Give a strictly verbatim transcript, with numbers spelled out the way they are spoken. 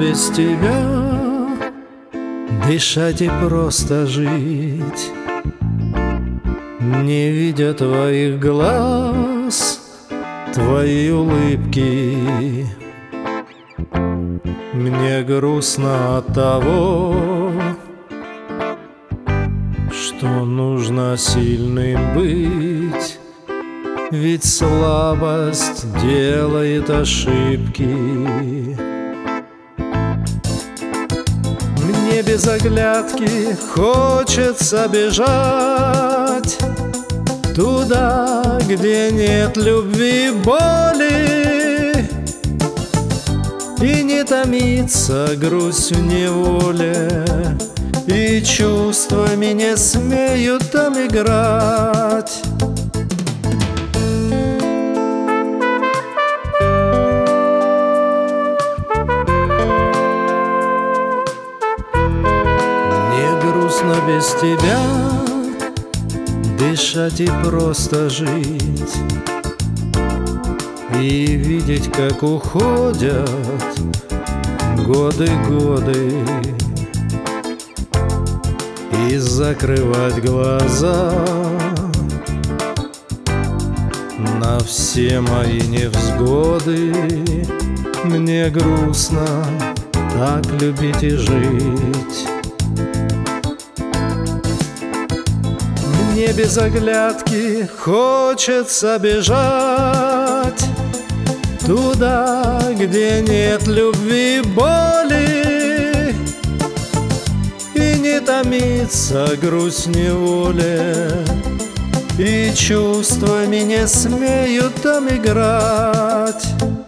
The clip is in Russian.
без тебя, дышать и просто жить, не видя твоих глаз, твоей улыбки. Мне грустно от того, что нужно сильным быть, ведь слабость делает ошибки. Мне без оглядки хочется бежать туда, где нет любви и боли, и не томиться грусть в неволе, и чувствами не смеют там играть. Мне грустно без тебя, дышать и просто жить, и видеть, как уходят годы, годы, и закрывать глаза на все мои невзгоды. Мне грустно так любить и жить. Мне без оглядки хочется бежать туда, где нет любви и боли, и не томиться грусть в неволе, и чувствами не смеют там играть.